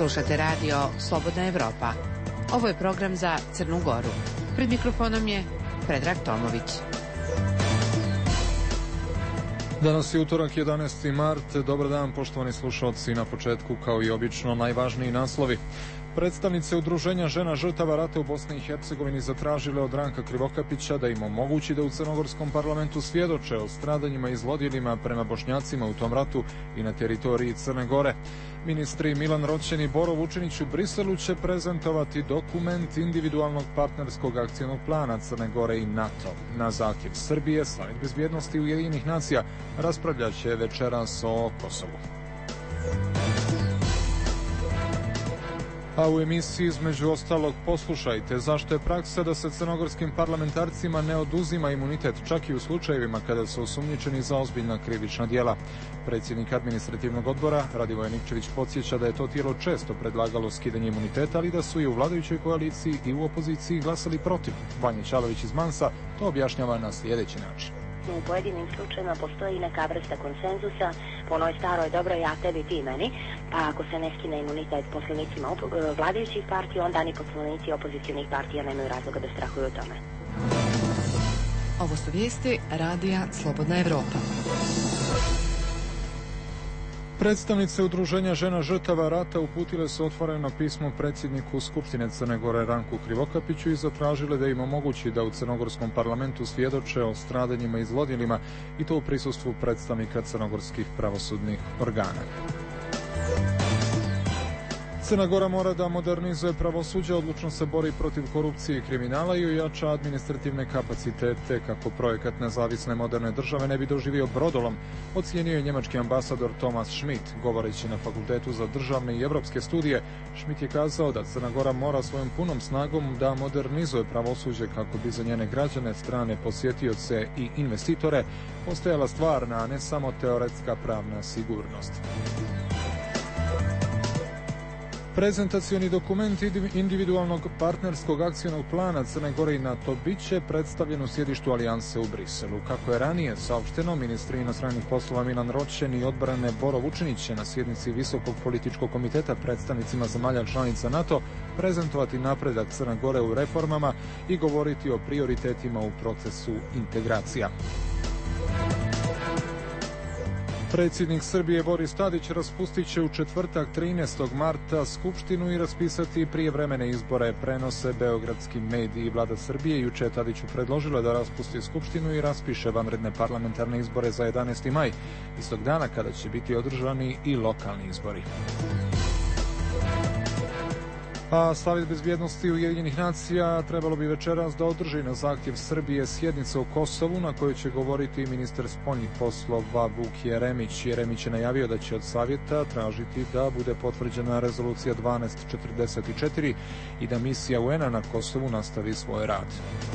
Slušate radio Slobodna Evropa. Ovo je program za Crnu Goru. Pred mikrofonom je Predrag Tomović. Danas je utorak, 11. mart. Dobar dan, poštovani slušalci. Na početku, kao i obično, najvažniji naslovi. Predstavnice Udruženja žena žrtava rata u Bosni i Hercegovini zatražile od Ranka Krivokapića da im omogući da u crnogorskom parlamentu svjedoče o stradanjima i zlodjelima prema Bošnjacima u tom ratu i na teritoriji Crne Gore. Ministri Milan Roćen i Boro Vučinić u Briselu će prezentovati dokument individualnog partnerskog akcionog plana Crne Gore i NATO. Na zahtjev Srbije, Savet bezbjednosti Ujedinjenih nacija raspravljat će večeras o Kosovu. A u emisiji između ostalog poslušajte zašto je praksa da se crnogorskim parlamentarcima ne oduzima imunitet čak i u slučajevima kada su osumnjičeni za ozbiljna krivična djela. Predsjednik administrativnog odbora Radivoje Nikčević podsjeća da je to tijelo često predlagalo skidanje imuniteta, ali da su i u vladajućoj koaliciji i u opoziciji glasali protiv. Vanja Čalović iz Mansa to objašnjava na sljedeći način. U pojedinim slučajima postoji neka vrsta konsenzusa po onoj staroj dobroj ja tebi ti meni, pa ako se ne skine imunitet poslanicima vladajućih partija, onda ni poslanici opozicionih partija nemaju razloga da strahuju o tome. Ovo su vijesti Radija Slobodna Evropa. Predstavnice Udruženja žena žrtava rata uputile su otvoreno pismo predsjedniku Skupštine Crne Gore Ranku Krivokapiću i zatražile da im omogući da u crnogorskom parlamentu svjedoče o stradanjima i zlodjelima, i to u prisustvu predstavnika crnogorskih pravosudnih organa. Crna Gora mora da modernizuje pravosuđe, odlučno se bori protiv korupcije i kriminala i ojača administrativne kapacitete kako projekat nezavisne moderne države ne bi doživio brodolom, ocijenio je njemački ambasador Thomas Schmidt. Govoreći na Fakultetu za državne i evropske studije, Schmidt je kazao da Crna Gora mora svojom punom snagom da modernizuje pravosuđe kako bi za njene građane, strane posjetioce i investitore postojala stvarna, a ne samo teoretska pravna sigurnost. Prezentacioni dokument individualnog partnerskog akcionog plana Crne Gore i NATO bit će predstavljen u sjedištu Alijanse u Briselu. Kako je ranije saopšteno, ministri inostranih poslova Milan Roćen i odbrane Boro Vučinić će na sjednici Visokog političkog komiteta predstavnicima zemalja članica NATO prezentovati napredak Crne Gore u reformama i govoriti o prioritetima u procesu integracija. Predsjednik Srbije Boris Tadić raspustit će u četvrtak 13. marta Skupštinu i raspisati prijevremene izbore, prenose beogradski mediji. Vlada Srbije juče Tadiću predložila da raspusti Skupštinu i raspiše vanredne parlamentarne izbore za 11. maj, istog dana kada će biti održani i lokalni izbori. A Savet bezbjednosti Ujedinjenih nacija trebalo bi večeras da održi na zahtjev Srbije sjednice o Kosovu na kojoj će govoriti ministar spoljnih poslova Vuk Jeremić. Jeremić je najavio da će od Savjeta tražiti da bude potvrđena rezolucija 1244 i da misija UN-a na Kosovu nastavi svoj rad.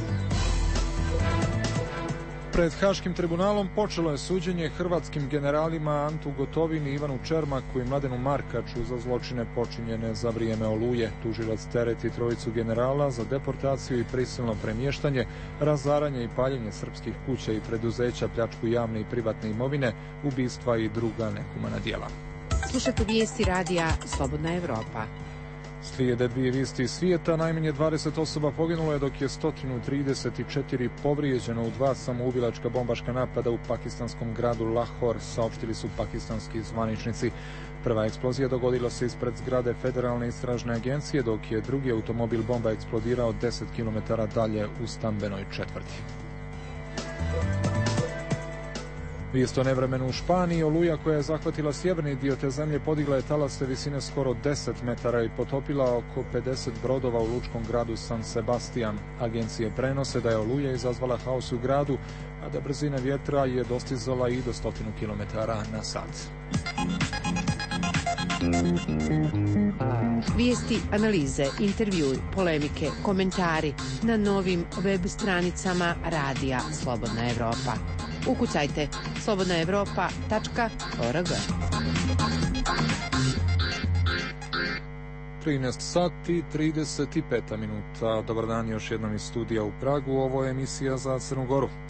Pred Haškim tribunalom počelo je suđenje hrvatskim generalima Antu Gotovini, Ivanu Čermaku i Mladenu Markaču za zločine počinjene za vrijeme Oluje. Tužilac tereti trojicu generala za deportaciju i prisilno premještanje, razaranje i paljenje srpskih kuća i preduzeća, pljačku javne i privatne imovine, ubistva i druga nehumana djela. Slušate vijesti Radija Slobodna Evropa. Slijede dvije vijesti iz svijeta. Najmanje 20 osoba poginulo je, dok je 134 povrijeđeno u dva samoubilačka bombaška napada u pakistanskom gradu Lahore, saopštili su pakistanski zvaničnici. Prva eksplozija dogodila se ispred zgrade Federalne istražne agencije, dok je drugi automobil bomba eksplodirao 10 km dalje u stambenoj četvrti. Vijest o nevremenu u Španiji. Oluja koja je zahvatila sjeverni dio te zemlje podigla je talase visine skoro 10 metara i potopila oko 50 brodova u lučkom gradu San Sebastian. Agencije prenose da je oluja izazvala haos u gradu, a da brzina vjetra je dostizala i do 100 km na sat. Vijesti, analize, intervjui, polemike, komentari na novim web stranicama Radija Slobodna Evropa. Ukucajte slobodnaevropa.org. 13 sati 35 minuta. Dobar dan još jednom iz studija u Pragu. Ovo je emisija za Crnu Goru.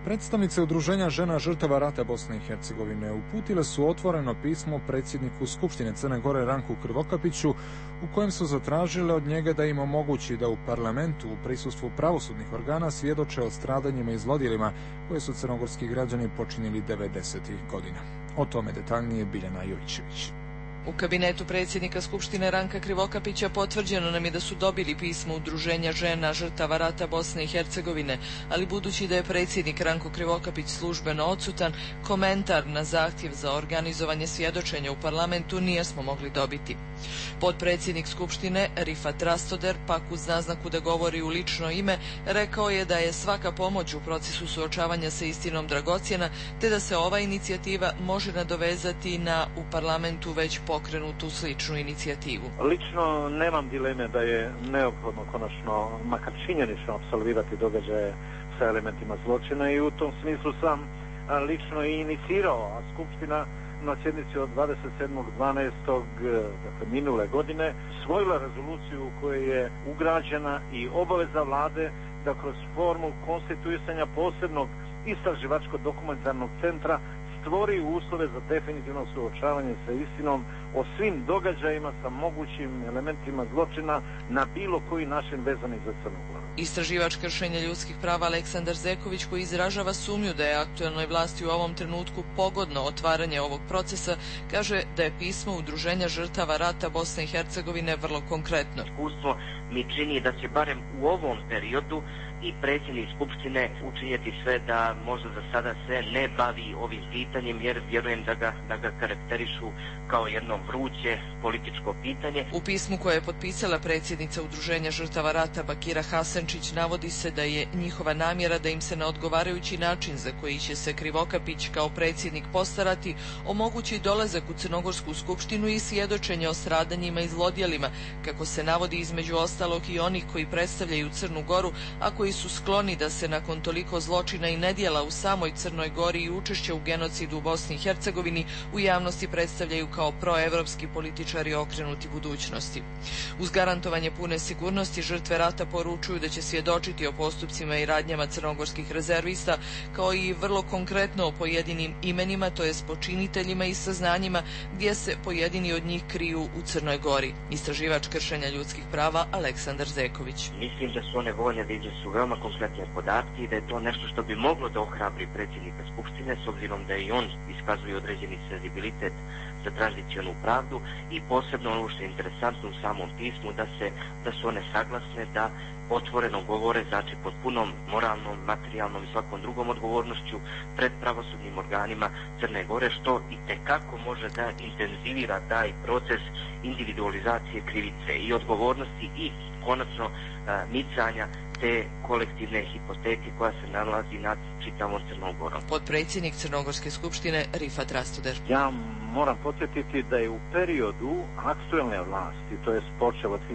Predstavnice Udruženja žena žrtava rata Bosne i Hercegovine uputile su otvoreno pismo predsjedniku Skupštine Crne Gore Ranku Krivokapiću u kojem su zatražile od njega da im omogući da u parlamentu u prisustvu pravosudnih organa svjedoče o stradanjima i zlodjelima koje su crnogorski građani počinili 90-ih godina. O tome detaljnije Biljana Jovićević. U kabinetu predsjednika Skupštine Ranka Krivokapića potvrđeno nam je da su dobili pismo Udruženja žena žrtava rata Bosne i Hercegovine, ali budući da je predsjednik Ranko Krivokapić službeno odsutan, komentar na zahtjev za organizovanje svjedočenja u parlamentu nismo mogli dobiti. Potpredsjednik Skupštine Rifat Rastoder, pak uz naznaku da govori u lično ime, rekao je da je svaka pomoć u procesu suočavanja sa istinom dragocjena, te da se ova inicijativa može nadovezati na u parlamentu već pokrenutu sličnu inicijativu. Lično nemam dileme da je neophodno konačno, makar činjenično, apsolvirati događaje sa elementima zločina i u tom smislu sam lično i inicirao, a Skupština na sjednici od 27.12. dakle minule godine usvojila rezoluciju u kojoj je ugrađena i obaveza vlade da kroz formu konstituisanja posebnog istraživačko-dokumentarnog centra stvori uslove za definitivno suočavanje sa istinom o svim događajima sa mogućim elementima zločina na bilo koji način vezani za Crnu Goru. Istraživač kršenja ljudskih prava Aleksandar Zeković, koji izražava sumnju da je aktuelnoj vlasti u ovom trenutku pogodno otvaranje ovog procesa, kaže da je pismo Udruženja žrtava rata Bosne i Hercegovine vrlo konkretno. Iskustvo mi čini da će barem u ovom periodu i predsjednik Skupštine učinjeti sve da možda za sada se ne bavi ovim pitanjem, jer vjerujem da ga karakterišu kao jedno vruće političko pitanje. U pismu koje je potpisala predsjednica Udruženja žrtava rata Bakira Hasančić navodi se da je njihova namjera da im se na odgovarajući način za koji će se Krivokapić kao predsjednik postarati omogući dolazak u Crnogorsku skupštinu i svjedočenje o stradanjima i zlodjelima, kako se navodi između ostalog i onih koji predstavljaju Crnu Goru, a koji su skloni da se nakon toliko zločina i nedjela u samoj Crnoj Gori i učešća u genocidu u Bosni i Hercegovini u javnosti predstavljaju kao proevropski političari okrenuti budućnosti. Uz garantovanje pune sigurnosti, žrtve rata poručuju da će svjedočiti o postupcima i radnjama crnogorskih rezervista, kao i vrlo konkretno o pojedinim imenima, to jest počiniteljima i saznanjima gdje se pojedini od njih kriju u Crnoj Gori. Istraživač kršenja ljudskih prava Aleksandar Zeković. Mislim da su one voljne da iznesu veoma konkretne podatke i da je to nešto što bi moglo da ohrabri predsjednika Skupštine, s obzirom da i on iskazuje određeni senzibilitet za tranzicionu pravdu, i posebno ono što je interesantno u samom pismu da su one saglasne da otvoreno govore, znači pod punom moralnom, materijalnom i svakom drugom odgovornošću pred pravosudnim organima Crne Gore, što i tekako može da intenzivira taj proces individualizacije krivice i odgovornosti i konačno micanja te kolektivne hipoteke koja se nalazi nad čitavom Crnom Gorom. Potpredsjednik Crnogorske skupštine Rifat Rastoder. Ja moram podsjetiti da je u periodu aktuelne vlasti, to je počelo od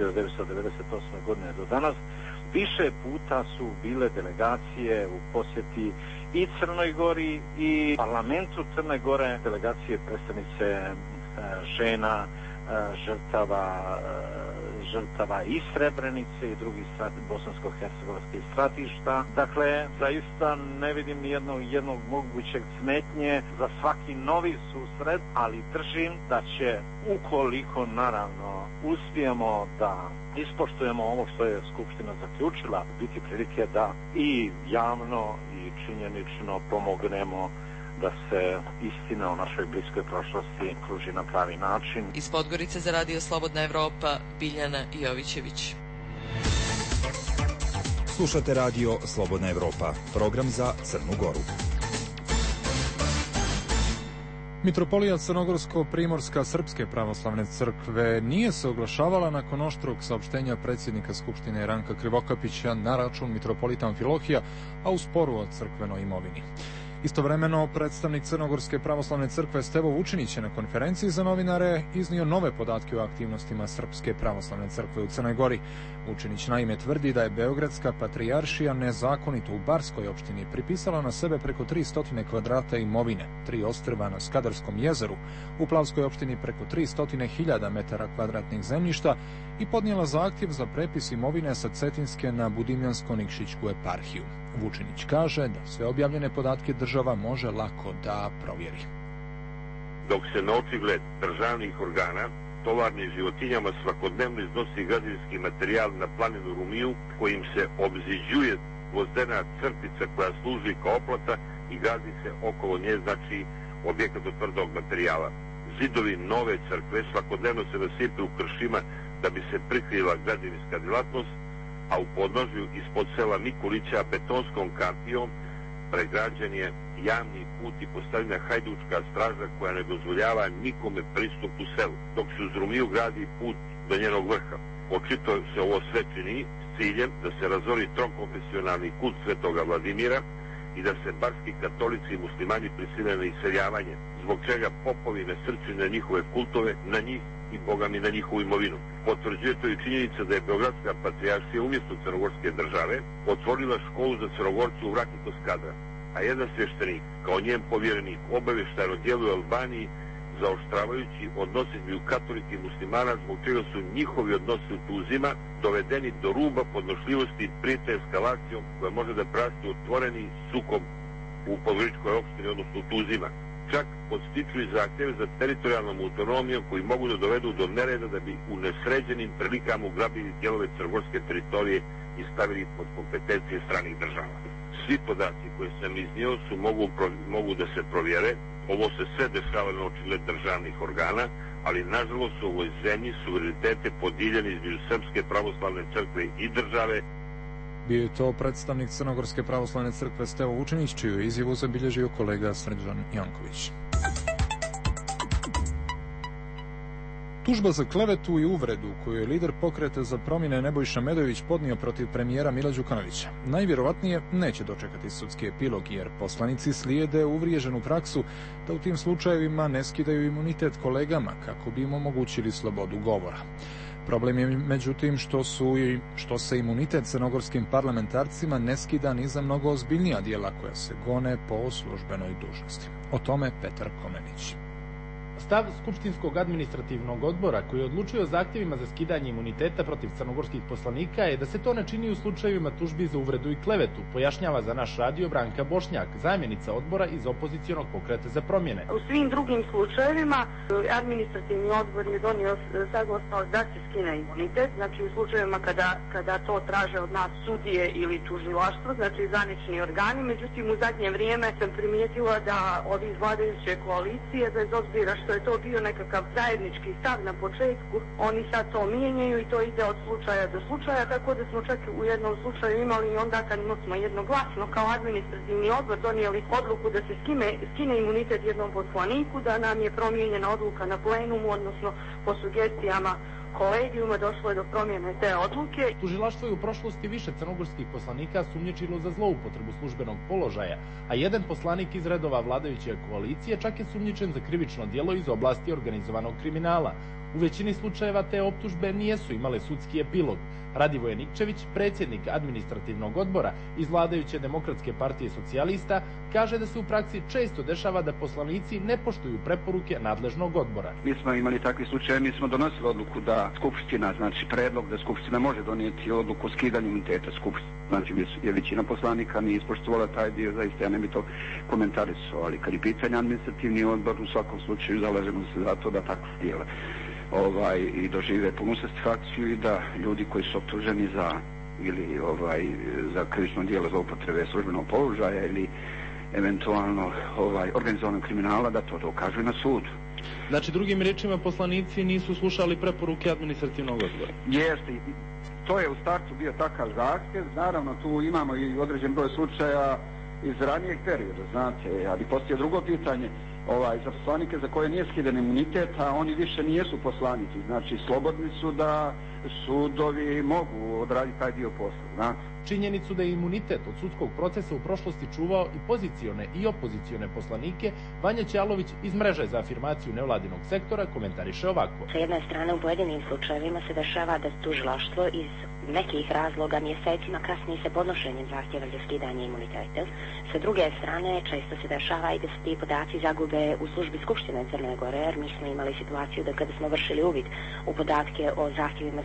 1998. godine do danas, više puta su bile delegacije u posjeti i Crnoj Gori i parlamentu Crne Gore, delegacije predstavnice žena, žrtava i Srebrenice i drugih bosansko-hercegovačkih stratišta. Dakle, zaista ne vidim jednog mogućeg smetnje za svaki novi susret, ali držim da će, ukoliko naravno uspijemo da ispoštujemo ovo što je Skupština zaključila, biti prilike da i javno i činjenično pomognemo da se istina o našoj bliskoj prošlosti pruži na pravi način. Iz Podgorice za Radio Slobodna Evropa, Biljana Jovićević. Slušate Radio Slobodna Evropa, program za Crnu Goru. Mitropolija Crnogorsko-Primorska Srpske pravoslavne crkve nije se oglašavala nakon oštrog saopštenja predsjednika Skupštine Ranka Krivokapića na račun mitropolita Amfilohija, a u sporu o crkvenoj imovini. Istovremeno, predstavnik Crnogorske pravoslavne crkve Stevo Vučinić je na konferenciji za novinare iznio nove podatke o aktivnostima Srpske pravoslavne crkve u Crnoj Gori. Vučinić naime tvrdi da je Beogradska patrijaršija nezakonito u Barskoj opštini pripisala na sebe preko 300 kvadrata imovine, 3 ostrva na Skadarskom jezeru, u Plavskoj opštini preko 300.000 metara kvadratnih zemljišta i podnijela zahtjev za prepis imovine sa Cetinske na Budimljansko-Nikšićku eparhiju. Vučinić kaže da sve objavljene podatke država može lako da provjeri. Dok se na očigled državnih organa tovarnim životinjama svakodnevno iznosi građevinski materijal na planinu Rumiju, kojim se obziđuje gvozdena crtica koja služi kao oplata i gradi se okolo nje, znači objekat od tvrdog materijala. Zidovi nove crkve svakodnevno se nasipe u kršima da bi se prikrila građevinska djelatnost, a u podnožju ispod sela Mikulića betonskom kapijom pregrađen je javni put i postavljena hajdučka straža koja ne dozvoljava nikome pristup u selu, dok se uz Rumiju gradi put do njenog vrha. Očito se ovo sve čini s ciljem da se razori trokonfesionalni kult Svetoga Vladimira i da se barski katolici i muslimani prisile na iseljavanje, zbog čega popovi nasrćuju na njihove kultove, na njih i bogami na njihovu imovinu. Potvrđuje to i činjenica da je Beogradska patrijaršija umjesto crnogorske države otvorila školu za Crnogorce u Rakitno Skadra, a jedan sveštenik, kao njen povjerenik, obavještajno djeluje u Albaniji, zaoštravajući odnose između katolika i muslimana, zbog čega su njihovi odnosi u Tuzima dovedeni do ruba podnošljivosti i prijete eskalacijom koja može da prasti otvoreni sukob u Podgoričkoj opštini, odnosno u Tuzima. Čak podstiču i zahtjeve za teritorijalnom autonomijom koji mogu da dovedu do nereda da bi u nesređenim prilikama ugrabili dijelove crnogorske teritorije i stavili pod kompetencije stranih država. Svi podaci koje sam iznio mogu da se provjere. Ovo se sve dešava na očigled državnih organa, ali nažalost u ovoj zemlji suverenitete podijeljeni između Srpske pravoslavne crkve i države. Bio je to predstavnik Crnogorske pravoslavne crkve Stevo Vučinić, čiju je izjavu zabilježio kolega Srđan Janković. Tužba za klevetu i uvredu koju je lider pokreta za promjene Nebojša Medojević podnio protiv premijera Mila Đukanovića najvjerovatnije neće dočekati sudski epilog, jer poslanici slijede uvriježenu praksu da u tim slučajevima ne skidaju imunitet kolegama kako bi im omogućili slobodu govora. Problem je međutim što se imunitet crnogorskim parlamentarcima ne skida ni za mnogo ozbiljnija djela koja se gone po službenoj dužnosti. O tome Petar Komenić. Stav Skupštinskog administrativnog odbora koji je odlučio o zahtjevima za skidanje imuniteta protiv crnogorskih poslanika je da se to ne čini u slučajevima tužbi za uvredu i klevetu, pojašnjava za naš radio Branka Bošnjak, zamjenica odbora iz opozicionog pokreta za promjene. U svim drugim slučajevima administrativni odbor je donio saglasnost da se skine imunitet, znači u slučajevima kada to traže od nas sudije ili tužilaštvo, znači zvanični organi. Međutim, u zadnje vrijeme sam primijetila da ovi iz vladajuće koalicije, bez obzira što je to bio nekakav zajednički stav na početku, oni sad to mijenjaju i to ide od slučaja do slučaja, tako da smo čak u jednom slučaju imali onda kad smo jednoglasno kao administrativni odbor donijeli odluku da se skine imunitet jednom poslaniku, da nam je promijenjena odluka na plenumu, odnosno po sugestijama kolegijuma došlo je do promjene te odluke. Tužilaštvo je u prošlosti više crnogorskih poslanika sumnjičilo za zloupotrebu službenog položaja, a jedan poslanik iz redova vladajuće koalicije čak je sumnjičen za krivično djelo iz oblasti organizovanog kriminala. U većini slučajeva te optužbe nijesu imale sudski epilog. Radivoje Nikčević, predsjednik administrativnog odbora iz vladajuće Demokratske partije socijalista, kaže da se u praksi često dešava da poslanici ne poštuju preporuke nadležnog odbora. Mi smo imali takvi slučaje, mi smo donosili odluku da Skupština, znači predlog da Skupština može donijeti odluku o skidanju imuniteta Skupštine. Znači je većina poslanika nije ispoštovala taj dio, zaista ja ne bi to komentarisao, ali kad je pitanje administrativni odbor, u svakom slučaju zalažemo se za to da tako dijele. I dožive punu satisfakciju i da ljudi koji su optuženi za krivično djelo zloupotrebe službenog položaja ili eventualno organizovanog kriminala da to dokažu na sudu. Znači, drugim riječima, poslanici nisu slušali preporuke administrativnog odbora. Jeste, to je u startu bio takav zahtjev, naravno tu imamo i određen broj slučaja iz ranijeg perioda, znate, ali postoje drugo pitanje, za poslanike za koje nije skidan imunitet, a oni više nijesu poslanici, znači slobodni su da sudovi mogu odraditi taj dio posla, znate. Činjenicu da je imunitet od sudskog procesa u prošlosti čuvao i pozicione i opozicione poslanike, Vanja Ćalović iz mreže za afirmaciju nevladinog sektora komentariše ovako. Sa jedne strane, u pojedinim slučajevima se dešava da tužilaštvo iz nekih razloga mjesecima kasnije se podnošenjem zahtjeva za skidanje imuniteta. Sa druge strane, često se dešava i da se ti podaci zagube u službi Skupštine Crne Gore, jer mi smo imali situaciju da kada smo vršili uvid u podatke o zahtjevima za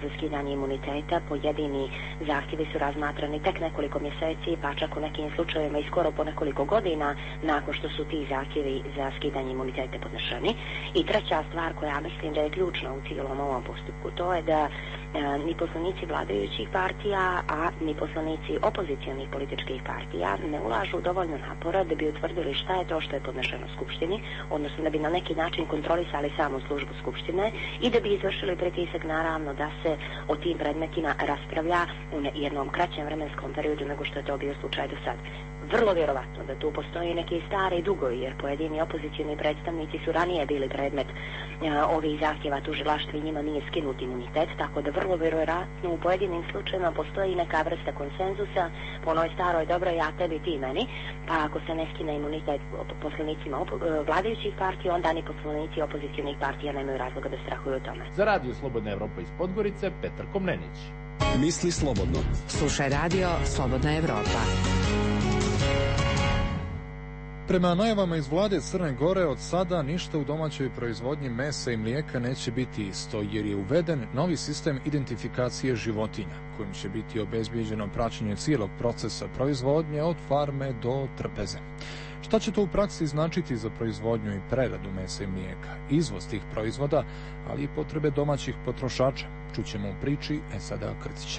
za skidanje imuniteta. Pojedini zahtjevi su razmatrani tek nekoliko mjeseci, pa čak u nekim slučajevima i skoro po nekoliko godina nakon što su ti zahtjevi za skidanje imuniteta podnešeni. I treća stvar koja mislim da je ključna u cijelom ovom postupku, to je da ni poslanici vladajućih partija, a ni poslanici opozicionih političkih partija ne ulažu dovoljno napora da bi utvrdili šta je to što je podnešeno Skupštini, odnosno da bi na neki način kontrolisali samu službu Skupštine i da bi izvršili pritisak naravno da se o tim predmetima raspravlja u jednom kraćem vremenskom periodu nego što je to bio slučaj do sad. Vrlo vjerovatno da tu postoji neki stari dugovi, jer pojedini opozicioni predstavnici su ranije bili predmet ovih zahtjeva tužilaštva i njima nije skinut imunitet, tako da vrlo vjerojatno u pojedinim slučajevima postoji neka vrsta konsenzusa po onoj staroj dobroj ja tebi ti meni, pa ako se ne skine imunitet poslanicima vladajućih partija, onda ni poslanici opozicionih partija nemaju razloga da strahuju o tome. Za Radio Slobodna Evropa iz Podgorice, Petar Komnenić. Misli slobodno. Slušaj Radio Slobodna Evropa. Prema najavama iz vlade Crne Gore, od sada ništa u domaćoj proizvodnji mesa i mlijeka neće biti isto, jer je uveden novi sistem identifikacije životinja, kojim će biti obezbijeđeno praćenje cijelog procesa proizvodnje od farme do trpeze. Šta će to u praksi značiti za proizvodnju i preradu mesa i mlijeka, izvoz tih proizvoda, ali i potrebe domaćih potrošača? Čućemo u priči Esada Krcića.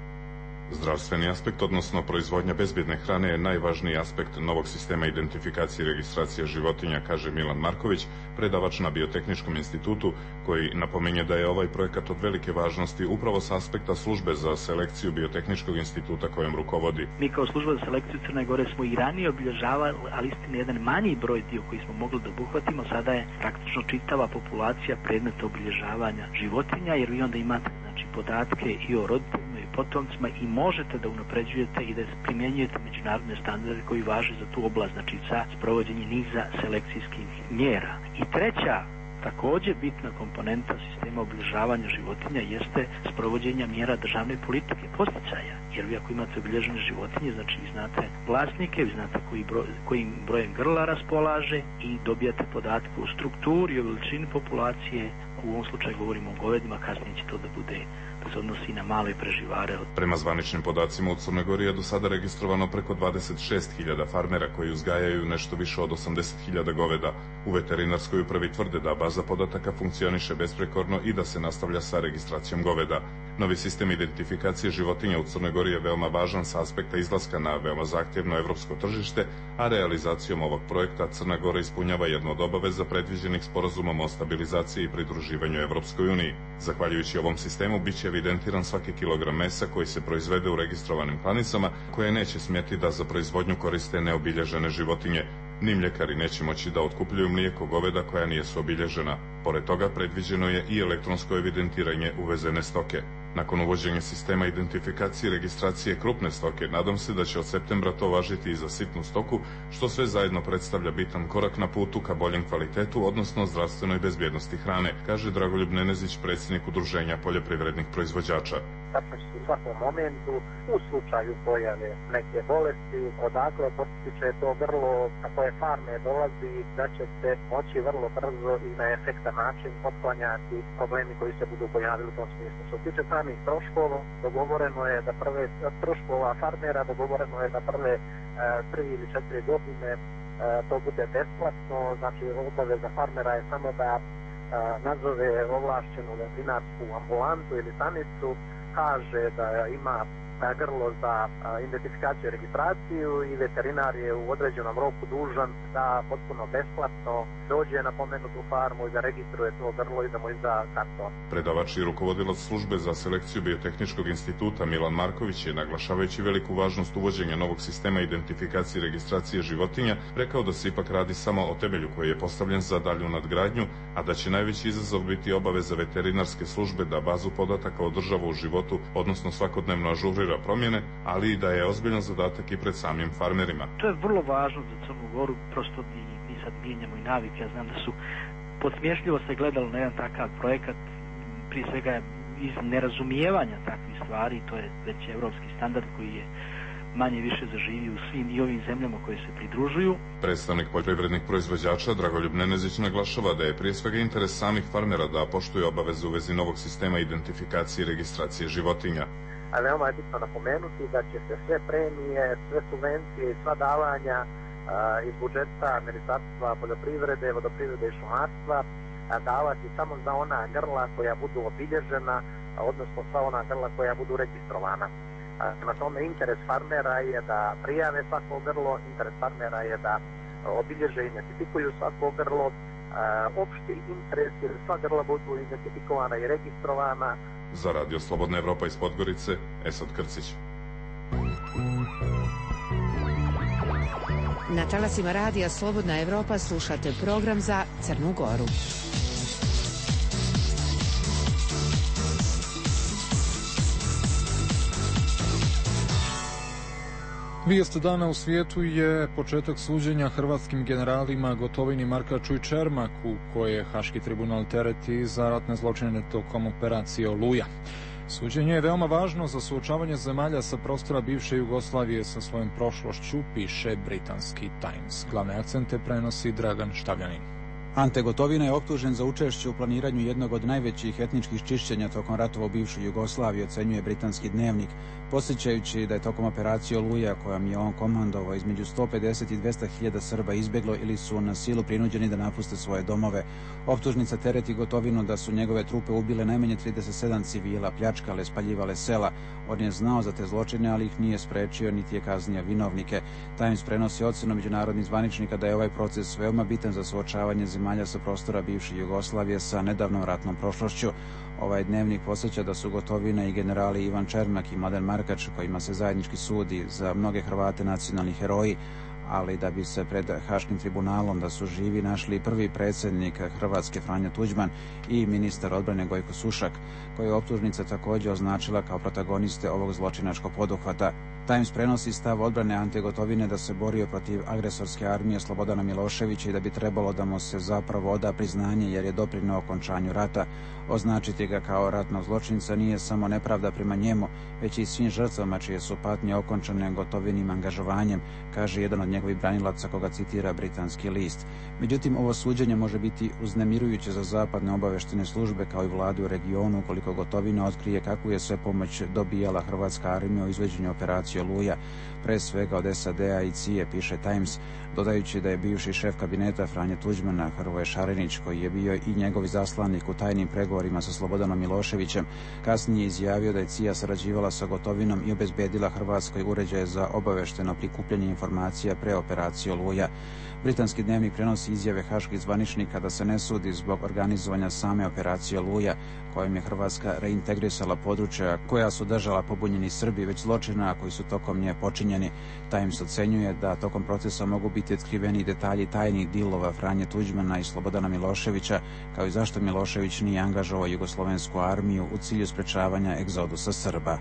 Zdravstveni aspekt, odnosno proizvodnja bezbjedne hrane, je najvažniji aspekt novog sistema identifikacije i registracije životinja, kaže Milan Marković, predavač na Biotehničkom institutu, koji napominje da je ovaj projekat od velike važnosti upravo sa aspekta službe za selekciju Biotehničkog instituta kojom rukovodi. Mi kao služba za selekciju Crne Gore smo i ranije obilježavali, ali istina jedan manji broj dio koji smo mogli da obuhvatimo, sada je praktično čitava populacija predmeta obilježavanja životinja, jer vi onda imate podatke i o roditeljima i potomcima i možete da unapređujete i da primjenjujete međunarodne standarde koji važe za tu oblast, znači za sprovođenje niza selekcijskih mjera. I treća također bitna komponenta sistema obilježavanja životinja jeste sprovođenja mjera državne politike podsticaja, jer vi ako imate obilježene životinje, znači vi znate vlasnike, vi znate kojim brojem grla raspolaže i dobijate podatke o strukturi i o veličini populacije. U ovom slučaju govorimo o govedima, kasnije će to da bude, da se odnosi na male preživare. Prema zvaničnim podacima u Crnoj Gori je do sada registrovano preko 26.000 farmera koji uzgajaju nešto više od 80.000 goveda. U veterinarskoj upravi tvrde da baza podataka funkcioniše besprekorno i da se nastavlja sa registracijom goveda. Novi sistem identifikacije životinja u Crnoj Gori je veoma važan sa aspekta izlaska na veoma zahtjevno evropsko tržište, a realizacijom ovog projekta Crna Gora ispunjava jednu od obaveza predviđenih sporazumom o stabilizaciji i pridruživanju Evropskoj uniji. Zahvaljujući ovom sistemu biće evidentiran svaki kilogram mesa koji se proizvede u registrovanim klanicama, koje neće smjeti da za proizvodnju koriste neobilježene životinje. Ni mljekari neće moći da otkupljuju mlijeko goveda koja nisu obilježena. Pored toga predviđeno je i elektronsko evidentiranje uvezene stoke. Nakon uvođenja sistema identifikacije i registracije krupne stoke, nadam se da će od septembra to važiti i za sitnu stoku, što sve zajedno predstavlja bitan korak na putu ka boljem kvalitetu, odnosno zdravstvenoj bezbjednosti hrane, kaže Dragoljub Nenezić, predsjednik Udruženja poljoprivrednih proizvođača. Tačno u svakom momentu, u slučaju pojave neke bolesti, odakle postiče to grlo, sa koje farme dolazi, da će se moći vrlo brzo i na efektan način otklanjati problemi koji se budu pojavili u tom smislu. Što se tiče samih troškova, dogovoreno je da troškova farmera, dogovoreno je da prve 3 ili 4 godine to bude besplatno, znači obaveza farmera je samo da nazove ovlašćenu veterinarsku ambulantu ili stanicu, kaže da ima grlo za identifikaciju i registraciju i veterinar je u određenom roku dužan da potpuno besplatno dođe na pomenutu farmu i da registruje to grlo i da mu izda karton. Predavač i rukovodilac službe za selekciju Biotehničkog instituta Milan Marković je, naglašavajući veliku važnost uvođenja novog sistema identifikacije i registracije životinja, rekao da se ipak radi samo o temelju koji je postavljen za dalju nadgradnju, a da će najveći izazov biti obaveza veterinarske službe da bazu podataka održava u životu, odnosno svakodnevno ažurira promjene, ali i da je ozbiljan zadatak i pred samim farmerima. To je vrlo važno za Crnu Goru, prosto mi sad mijenjamo i navike. Ja znam da su podsmješljivo se gledalo na jedan takav projekat, prije svega iz nerazumijevanja takvih stvari, to je već evropski standard koji je manje više zaživi u svim i ovim zemljama koje se pridružuju. Predstavnik poljoprivrednih proizvođača Dragoljub Nenezić naglašava da je prije svega interes samih farmera da poštuju obaveze u vezi novog sistema identifikacije i registracije životinja. A veoma je bitno napomenuti da će se sve premije, sve subvencije i sva davanja iz budžeta Ministarstva poljoprivrede, vodoprivrede i šumarstva davati samo za ona grla koja budu obilježena, odnosno sva ona grla koja budu registrovana. Na tome interes farmera je da prijave svako grlo, interes farmera je da obilježe i identifikuju svako grlo, opšti interes je da sva grla budu identifikovana i registrovana. Za Radio Slobodna Evropa iz Podgorice, Esad Krcić. Na talasima Radija Slobodna Evropa slušate program za Crnu Goru. Vijest dana u svijetu je početak suđenja hrvatskim generalima Gotovini, Markaču i Čermaku, koje Haški tribunal tereti za ratne zločine tokom operacije Oluja. Suđenje je veoma važno za suočavanje zemalja sa prostora bivše Jugoslavije sa svojom prošlošću, piše britanski Times. Glavne akcente prenosi Dragan Štavljanin. Ante Gotovina je optužen za učešće u planiranju jednog od najvećih etničkih čišćenja tokom ratova u bivšoj Jugoslaviji, ocenjuje britanski Dnevnik, podsjećajući da je tokom operacije Oluja, kojom je on komandovao, između 150 i 200 hiljada Srba izbjeglo ili su na silu prinuđeni da napuste svoje domove. Optužnica tereti Gotovinu da su njegove trupe ubile najmanje 37 civila, pljačkale, spaljivale sela. On je znao za te zločine, ali ih nije sprečio niti je kaznio vinovnike. Times prenosi ocenu međunarodnih zvaničnika da je ovaj proces veoma bitan za suočavanje zemalja sa prostora bivše Jugoslavije sa nedavnom ratnom prošlošću. Ovaj Dnevnik podsjeća da su Gotovina i generali Ivan Čermak i Mladen Markač, kojima se zajednički sudi, za mnoge Hrvate nacionalni heroji, ali da bi se pred Haškim tribunalom da su živi našli prvi predsjednik Hrvatske Franjo Tuđman i ministar odbrane Gojko Sušak, koje je optužnica također označila kao protagoniste ovog zločinačkog poduhvata. Times prenosi stav odbrane Ante Gotovine da se borio protiv agresorske armije Slobodana Miloševića i da bi trebalo da mu se zapravo oda priznanje jer je doprineo okončanju rata. Označiti ga kao ratnog zločinca nije samo nepravda prema njemu, već i svim žrtvama čije su patnje okončane Gotovinim angažovanjem, kaže jedan od njegovih branilaca koga citira britanski list. Međutim, ovo suđenje može biti uznemirujuće za zapadne obaveštene službe kao i vladu u regionu ukoliko Gotovina otkrije kakvu je sve pomoć dobijala hrvatska armija u izvođenju operacije Oluja, pre svega od SAD-a i CIA, piše Times, dodajući da je bivši šef kabineta Franje Tuđmana, Hrvoje Šarenić, koji je bio i njegov izaslanik u tajnim pregovorima sa Slobodanom Miloševićem, kasnije izjavio da je CIA sarađivala sa Gotovinom i obezbedila Hrvatskoj uređaje za obavešteno prikupljanje informacija pre operacije Oluja. Britanski Dnevnik prenosi izjave haških zvaničnika da se ne sudi zbog organizovanja same operacije Oluja, kojom je Hrvatska reintegrisala područja koja su držala pobunjeni Srbi, već zločina koji su tokom nje počinjeni. Times ocenjuje da tokom procesa mogu biti otkriveni detalji tajnih dilova Franje Tuđmana i Slobodana Miloševića, kao i zašto Milošević nije angažovao jugoslovensku armiju u cilju sprečavanja egzodusa Srba.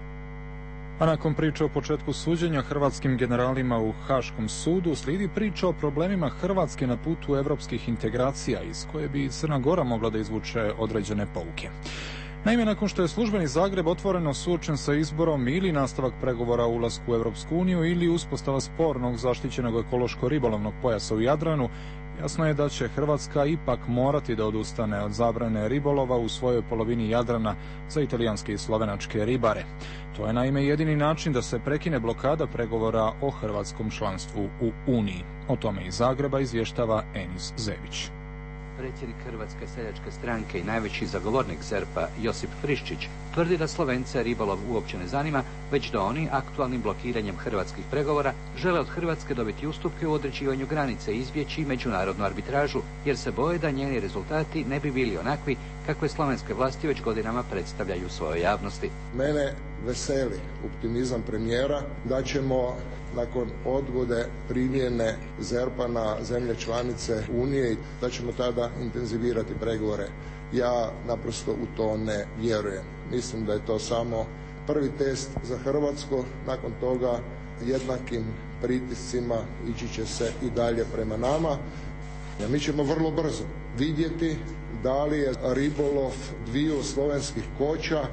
A nakon priče o početku suđenja hrvatskim generalima u Haškom sudu slijedi priča o problemima Hrvatske na putu evropskih integracija iz koje bi Crna Gora mogla da izvuče određene pouke. Naime, nakon što je službeni Zagreb otvoreno suočen sa izborom ili nastavak pregovora o ulasku u Evropsku uniju ili uspostava spornog zaštićenog ekološko-ribolovnog pojasa u Jadranu, jasno je da će Hrvatska ipak morati da odustane od zabrane ribolova u svojoj polovini Jadrana za italijanske i slovenačke ribare. To je naime jedini način da se prekine blokada pregovora o hrvatskom članstvu u Uniji. O tome iz Zagreba izvještava Enis Zević. Predsjednik Hrvatske seljačke stranke i najveći zagovornik ZERP-a Josip Friščić tvrdi da Slovence ribolov uopće ne zanima, već da oni aktualnim blokiranjem hrvatskih pregovora žele od Hrvatske dobiti ustupke u određivanju granice i izbjeći međunarodnu arbitražu, jer se boje da njeni rezultati ne bi bili onakvi kakve slovenske vlasti već godinama predstavljaju svojoj javnosti. Mene veseli optimizam premijera da ćemo nakon odgode primjene ZERP-a na zemlje članice Unije, da ćemo tada intenzivirati pregovore. Ja naprosto u to ne vjerujem. Mislim da je to samo prvi test za Hrvatsku. Nakon toga jednakim pritiscima ići će se i dalje prema nama. Mi ćemo vrlo brzo vidjeti da li je ribolov dviju slovenskih koća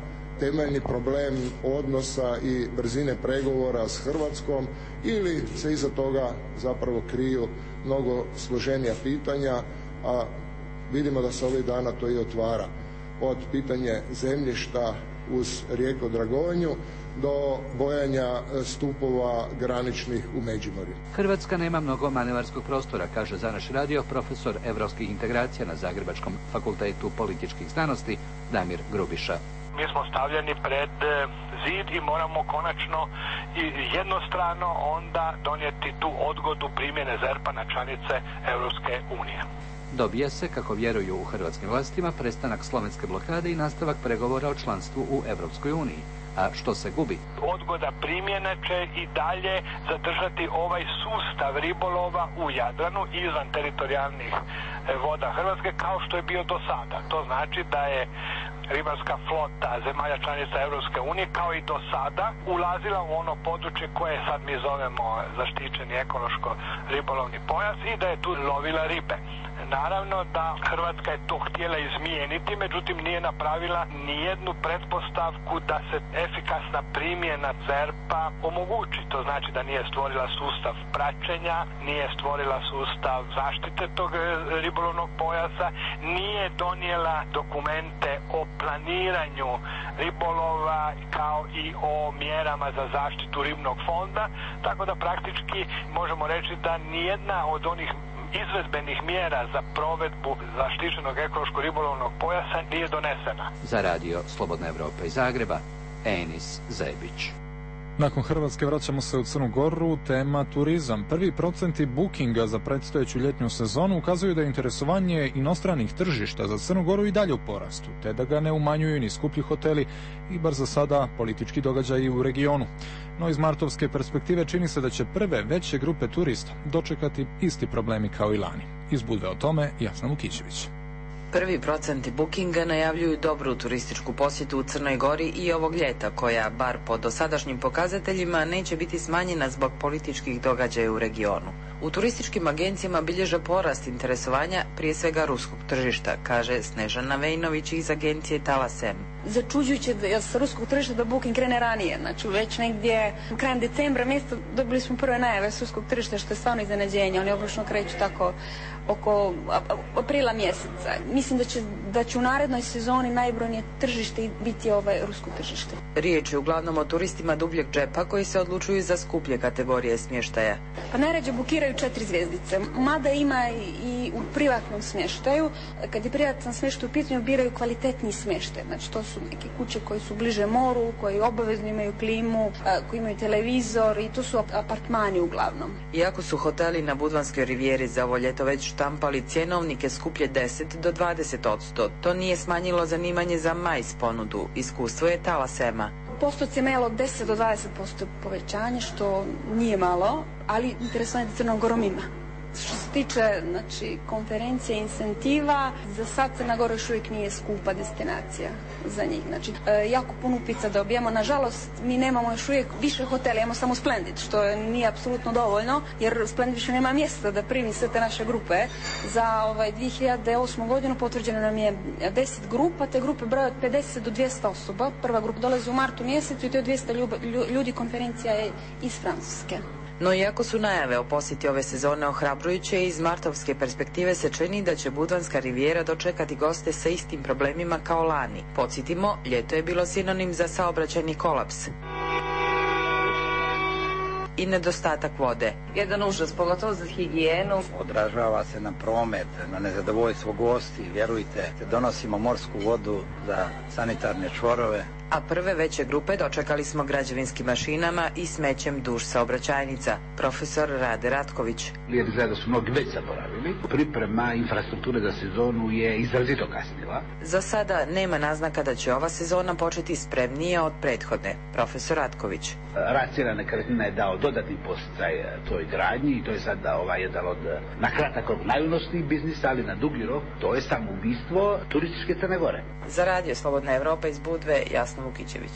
temeljni problem odnosa i brzine pregovora s Hrvatskom ili se iza toga zapravo kriju mnogo složenija pitanja, a vidimo da se ovih dana to i otvara. Od pitanja zemljišta uz rijeku Dragonju do bojanja stupova graničnih u Međimurju. Hrvatska nema mnogo manevarskog prostora, kaže za naš radio profesor evropskih integracija na Zagrebačkom fakultetu političkih znanosti Damir Grubiša. Mi smo stavljeni pred zid i moramo konačno i jednostrano onda donijeti tu odgodu primjene ZERP-a na članice Europske unije. Dobije se, kako vjeruju u hrvatskim vlastima, prestanak slovenske blokade i nastavak pregovora o članstvu u Europskoj uniji. A što se gubi? Odgoda primjene će i dalje zadržati ovaj sustav ribolova u Jadranu izvan teritorijalnih voda Hrvatske kao što je bio do sada. To znači da je ribarska flota zemalja članica Europske unije kao i do sada ulazila u ono područje koje sad mi zovemo zaštićeni ekološko-ribolovni pojas i da je tu lovila ribe. Naravno da Hrvatska je to htjela izmijeniti, međutim nije napravila nijednu pretpostavku da se efikasna primjena ZERP-a omogući. To znači da nije stvorila sustav praćenja, nije stvorila sustav zaštite tog ribolovnog pojasa, nije donijela dokumente o planiranju ribolova kao i o mjerama za zaštitu ribnog fonda, tako da praktički možemo reći da nijedna od onih izvedbenih mjera za provedbu zaštićenog ekološko-ribolovnog pojasa nije donesena. Za radio Slobodna Evropa iz Zagreba, Enis Zebić. Nakon Hrvatske vraćamo se u Crnu Goru, tema turizam. Prvi procenti bookinga za predstojeću ljetnju sezonu ukazuju da je interesovanje inostranih tržišta za Crnu Goru i dalje u porastu, te da ga ne umanjuju ni skuplji hoteli i bar za sada politički događaji u regionu. No iz martovske perspektive čini se da će prve veće grupe turista dočekati isti problemi kao i lani. Iz Budve o tome Jasna Vukićević. Prvi procenti bookinga najavljuju dobru turističku posjetu u Crnoj Gori i ovog ljeta, koja, bar po dosadašnjim pokazateljima, neće biti smanjena zbog političkih događaja u regionu. U turističkim agencijama bilježe porast interesovanja, prije svega ruskog tržišta, kaže Snežana Vejnović iz agencije Talasem. Začuđujuće da sa ruskog tržišta da booking krene ranije, znači već negdje krajem decembra mjeseca dobili smo prve najave s ruskog tržišta, što je stvarno iznenađenje. Oni obično kreću tako oko aprila mjeseca. Mislim da će u narednoj sezoni najbrojnije tržište biti rusko tržište. Riječ je uglavnom o turistima dubljeg džepa koji se odlučuju za skuplje kategorije smještaja. Pa najrađe bukiraju 4 zvjezdice, mada ima i u privatnom smještaju. Kad je privatan smještaj u pitanju, biraju kvalitetniji smještaj. Znači to su neke kuće koji su bliže moru, koji obavezno imaju klimu, koji imaju televizor i to su apartmani uglavnom. Iako su hoteli na Budvanskoj rivijeri za ovo ljeto već štampali cjenovnike skuplje 10 do 20%, to nije smanjilo zanimanje za majs ponudu. Iskustvo je Talasema. Postoci je od 10 do 20% povećanje, što nije malo, ali interesantno da Crnom Gorom ima. Što se tiče konferencije incentiva, za sad Crna Gora još uvijek nije skupa destinacija za njih. Znači, jako puno upica dobijamo. Nažalost, mi nemamo još uvijek više hotela, imamo samo Splendid, što nije apsolutno dovoljno, jer Splendid više nema mjesta da primi sve te naše grupe. Za 2008. godinu potvrđeno nam je 10 grupa, te grupe broje od 50 do 200 osoba. Prva grupa dolazi u martu mjesecu i to je 200 ljudi, konferencija je iz Francuske. No iako su najave o posjeti ove sezone ohrabrujuće, iz martovske perspektive se čini da će Budvanska rivijera dočekati goste sa istim problemima kao lani. Podsjetimo, ljeto je bilo sinonim za saobraćajni kolaps i nedostatak vode. Jedan užas, pogotovo za higijenu. Odražava se na promet, na nezadovoljstvo gosti. Vjerujte, donosimo morsku vodu za sanitarne čvorove. A prve veće grupe dočekali smo građevinskim mašinama i smećem duž saobraćajnica. Profesor Rade Ratković. Izgleda da su mnogi već zaboravili. Priprema infrastrukture za sezonu je izrazito kasnila. Za sada nema naznaka da će ova sezona početi spremnije od prethodne. Profesor Ratković. Rast cijena nekretnina je dao dodatni podsticaj toj gradnji i to je sada jedan od na kratak rok najunosnijih biznisa, ali na dugi rok to je samoubistvo turističke Crne Gore. Za radio Slobodna Evropa iz Budve, Jasna Vukićević.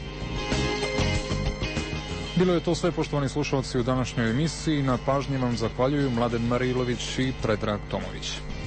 Bilo je to sve, poštovani slušalci, u današnjoj emisiji. Na pažnji vam zahvaljuju Mladen Marilović i Predrag Tomović.